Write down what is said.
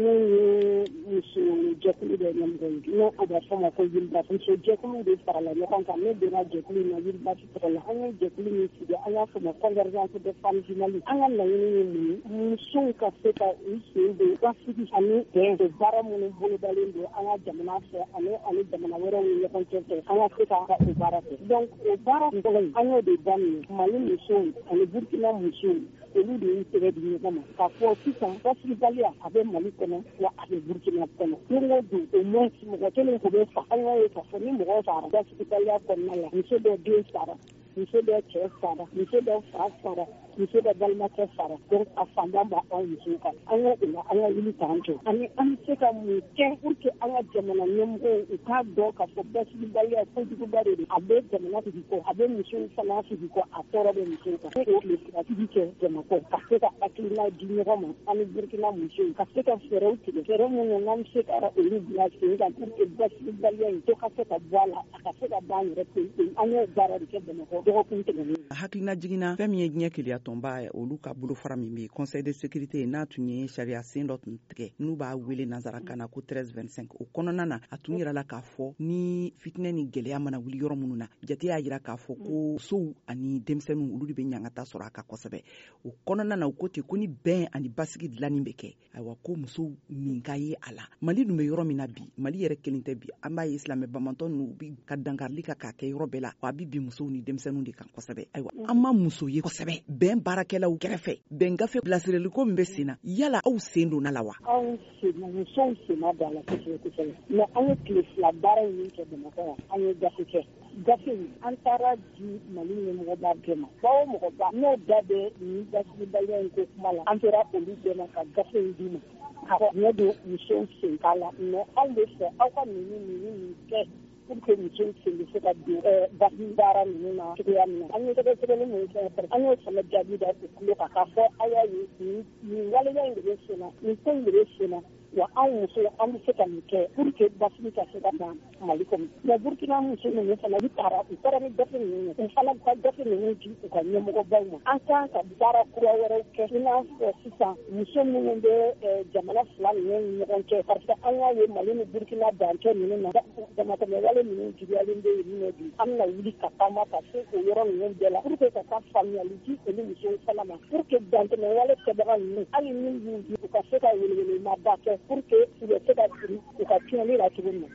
muso jɛkulu dɔ ɲɛmɔgɔ ye n'o bɛ fɔ ma ko Yiribasi muso jɛkulu de farala ɲɔgɔn kan ne donna jɛkulu in na Yiribasi tɔgɔ la an ye jɛkulu min sigi an y'a fɔ ma convergence des femmes journalistes an ka laɲini ye mun ye musow ka se ka u sen don basigi ani bɛn de baara minnu bolodalen don an ka jamana fɛ ani jamana wɛrɛw ni ɲɔgɔn cɛ an ka se ka o baara kɛ donc o baara tɔgɔ an y'o de daminɛ Mali musow ani Burkina musow olu de y'u tɛgɛ di ɲɔgɔn ma k'a fɔ sisan basigibaliya a bɛ Mali kɔnɔ wa a bɛ Burkina kɔnɔ don o don au moins mɔgɔ kelen tun bɛ fa an y'a ye k'a fɔ ni mɔgɔ sara basigibaliya kɔnɔna la muso dɔ den sara muso dɔ cɛ sara muso dɔ fa sara muso dɔ balimakɛ sara donc a fanba b'anw musow kan an y'o la an ka wuli k'an jɔ ani an bɛ se ka mun kɛ pour que an ka jamana ɲɛmɔgɔw u k'a dɔn k'a fɔ basigibaliya kojuguba de don a bɛ jamana sigi kɔ a bɛ musow fana sigi kɔ a tɔɔrɔ bɛ musow kan o tile filatigi kɛ Bamakɔ ka se ka hakilina di ɲɔgɔn ma ani Burkina musow ka se ka fɛɛrɛw tigɛ fɛɛrɛ minnu n'an bɛ se ka olu bila sen kan pour que basigibaliya in to ka se ka bɔ a la a ka se ka ban yɛrɛ pewu an y'o baara de kɛ Bamakɔ dɔgɔkun tɛmɛnen. Hakilina jiginna fɛn min ye diɲɛ keleya tɔnba olu ka bolofara min bɛ Conseil de sécurité n'a tun ye sariya sen dɔ tun tigɛ n'u b'a wele nanzarakan na ko 1325 o kɔnɔna na a tun yirala k'a fɔ ni fitinɛ ni gɛlɛya mana wuli yɔrɔ minnu na jate y'a jira k'a fɔ ko musow ani denmisɛnninw olu de bɛ ɲangata sɔrɔ a kan kosɛbɛ o kɔnɔna na o ko ten ko ni bɛn ani basigi dilanni bɛ kɛ ayiwa ko musow nin ka ye a la Mali dun bɛ yɔrɔ min na bi Mali yɛrɛ kelen tɛ bi an b'a ye silamɛ bamatɔ ninnu bi ka dankarili ka k'a kɛ yɔrɔ bɛɛ la wa a bɛ bi musow ni denmisɛnninw de kan kosɛbɛ ayiwa an ma muso ye kosɛbɛ bɛn baarakɛlaw kɛrɛfɛ bɛn gafe bilasiraliko min bɛ sen na yala aw sen donna la wa anw musow senna don a la kosɛbɛ mais an ye tile fila baara min kɛ Bamakɔ yan an ye gafe kɛ gafe in an taara di Mali ɲɛmɔgɔba bɛɛ ma bawo mɔgɔba n'o da bɛ ni basigibaliya in ko kuma la an tora olu bɛɛ ma ka gafe in di ma ka ɲɛ don musow sen k'a la mais anw bɛ fɛ aw ka nin kɛ pour que musow sen bɛ se ka don basigi baara ninnu na cogoya min na an ye sɛgɛsɛgɛli min kɛ an y'o fana jaabi da u tulo kan k'a fɔ aw y'a ye nin waleya in de bɛ sen na nin ko in de bɛ sen na wa anw musow an bɛ se ka nin kɛ pour que basigi ka se ka ban Mali kɔnɔ mais Burkina muso ninnu fana u taara ni gafe ninnu ye u fana ka gafe ninnu di u ka ɲɛmɔgɔbaw ma an kan ka baara kura wɛrɛw kɛ i n'a fɔ sisan muso minnu bɛ jamana fila ninnu ni ɲɔgɔn cɛ parce que an y'a ye Mali ni Burkina dancɛ ninnu na damatɛmɛwale ninnu juguyalen bɛ yen nɔ bi an bɛna wuli ka taama ka se o yɔrɔ ninnu bɛɛ la pour que ka taa faamuyali di olu musow fana ma pour que dantɛmɛwale kɛbaga ninnu hali ni y'u u ka se ka welewelema ba kɛ pour que u bɛ se ka siri u ka tiɲɛli la cogo min na